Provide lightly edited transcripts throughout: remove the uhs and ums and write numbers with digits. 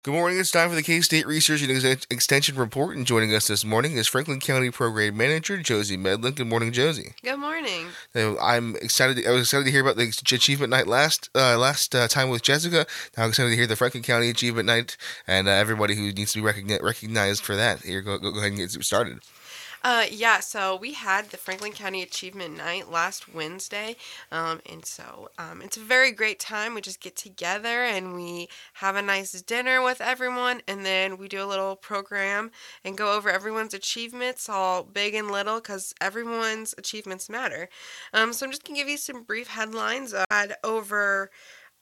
Good morning. It's time for the K-State Research and Extension Report, and joining us this morning is Franklin County Program Manager Josie Medlin. Good morning, Josie. Good morning. I'm excited. I was excited to hear about the Achievement Night last time with Jessica. Now I'm excited to hear the Franklin County Achievement Night and everybody who needs to be recognized for that. Here, go ahead and get started. So we had the Franklin County Achievement Night last Wednesday, it's a very great time. We just get together and we have a nice dinner with everyone, and then we do a little program and go over everyone's achievements, all big and little, because everyone's achievements matter. So I'm just gonna give you some brief headlines. I had over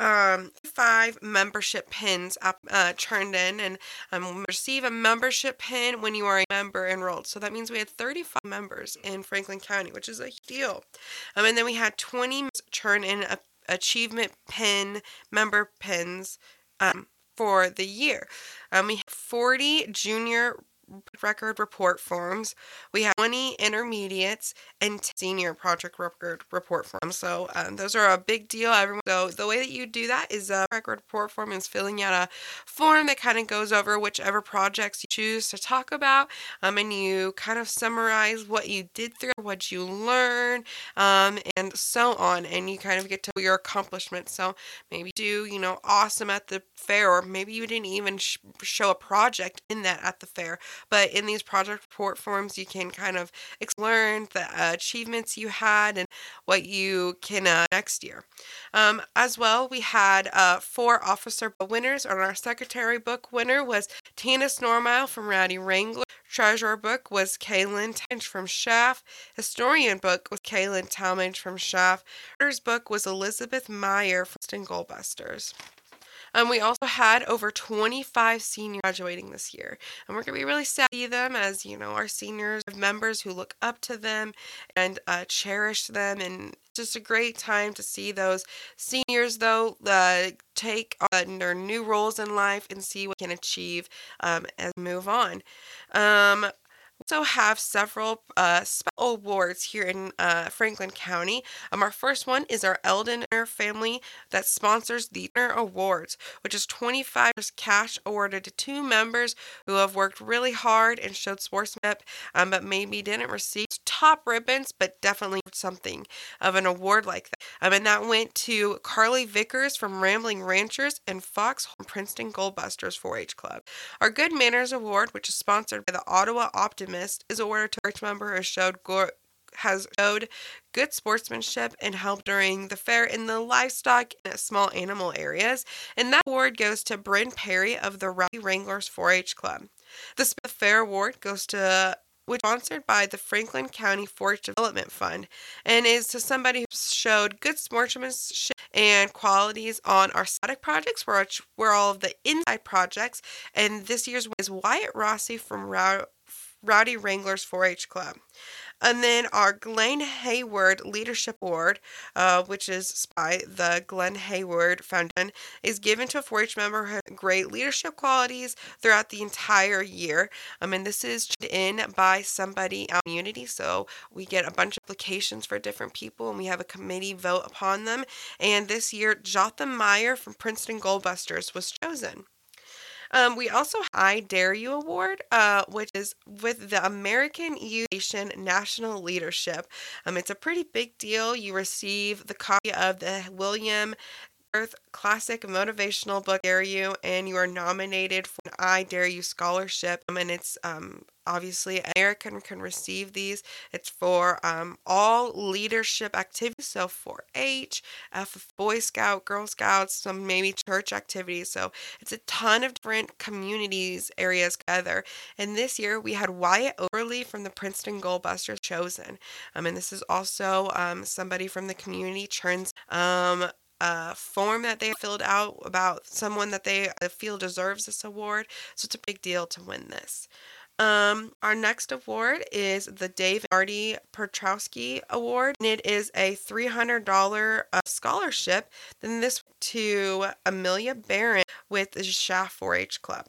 5 membership pins turned in, and receive a membership pin when you are a member enrolled. So that means we had 35 members in Franklin County, which is a huge deal. And then we had 20 turn in a achievement pin member pins for the year. We had 40 junior record report forms. We have 20 intermediates and 10 senior project record report forms. So those are a big deal. So the way that you do that is a record report form is filling out a form that kind of goes over whichever projects you choose to talk about, and you kind of summarize what you did through, what you learned, and so on. And you kind of get to your accomplishments. So maybe do awesome at the fair, or maybe you didn't even show a project in that at the fair. But in these project report forms, you can kind of learn the achievements you had and what you can next year. As well, we had 4 officer winners, and our secretary book winner was Tanis Normile from Rowdy Wrangler. Treasurer book was Kaylin Talmadge from Schaff. Historian book was Kaylin Talmadge from Schaff. Writer's book was Elizabeth Meyer from Princeton Goldbusters. We also had over 25 seniors graduating this year. And we're going to be really sad to see them, as, our seniors have members who look up to them and cherish them. And just a great time to see those seniors, though, take on their new roles in life and see what they can achieve as we move on. We also have several special awards here in Franklin County. Our first one is our Eldon family that sponsors the Inner Awards, which is $25 cash awarded to 2 members who have worked really hard and showed sportsmanship, but maybe didn't receive top ribbons, but definitely something of an award like that. And that went to Carly Vickers from Rambling Ranchers and Fox from Princeton Goldbusters 4-H Club. Our Good Manners Award, which is sponsored by the Ottawa Optimist, is awarded to each member who has showed good sportsmanship and helped during the fair in the livestock and small animal areas. And that award goes to Bryn Perry of the Rowdy Wranglers 4-H Club. The Fair Award goes to which is sponsored by the Franklin County 4-H Development Fund, and is to somebody who showed good sportsmanship and qualities on our static projects, which were all of the inside projects. And this year's is Wyatt Rossi from Rowdy Wranglers 4-H Club. And then our Glenn Hayward Leadership Award, which is by the Glenn Hayward Foundation, is given to a 4-H member who has great leadership qualities throughout the entire year. And this is in by somebody in our community, so we get a bunch of applications for different people, and we have a committee vote upon them. And this year, Jotham Meyer from Princeton Goldbusters was chosen. We also have I Dare You Award, which is with the American Youth Nation National Leadership. It's a pretty big deal. You receive the copy of the William Earth Classic Motivational Book Dare You, and you are nominated for an I Dare You scholarship. And it's obviously American can receive these. It's for all leadership activities, so 4-H, Boy Scout, Girl Scouts, some maybe church activities. So it's a ton of different communities areas together. And this year we had Wyatt Overly from the Princeton Goldbusters chosen. And this is also somebody from the community turns form that they filled out about someone that they feel deserves this award. So it's a big deal to win this. Our next award is the Dave and Marty Petrowski Award, and it is a $300 scholarship. Then this to Amelia Barron with the Schaff 4-H Club.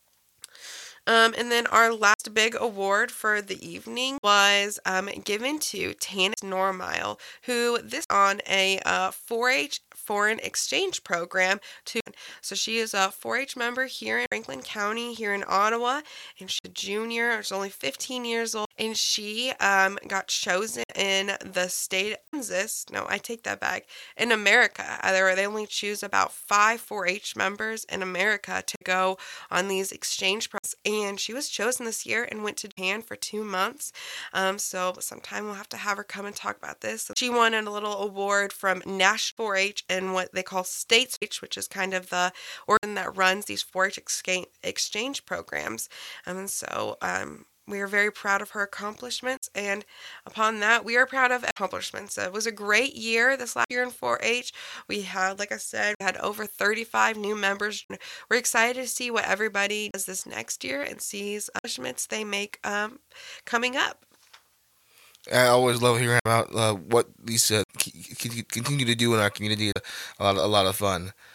And then our last big award for the evening was given to Tanis Normile, who this on a 4-H foreign exchange program to. So she is a 4-H member here in Franklin County, here in Ottawa, and she's a junior. She's only 15 years old, and she got chosen in the state of Kansas. No, I take that back. In America, they only choose about 5 4-H members in America to go on these exchange programs, and she was chosen this year and went to Japan for 2 months. So sometime we'll have to have her come and talk about this. She won a little award from National 4-H and what they call States 4-H, which is kind of the organ that runs these 4-H exchange programs. And so we are very proud of her accomplishments, and upon that, we are proud of accomplishments. It was a great year this last year in 4-H. We had, like I said, we had over 35 new members. We're excited to see what everybody does this next year and sees accomplishments they make coming up. I always love hearing about what these continue to do in our community. A lot of fun.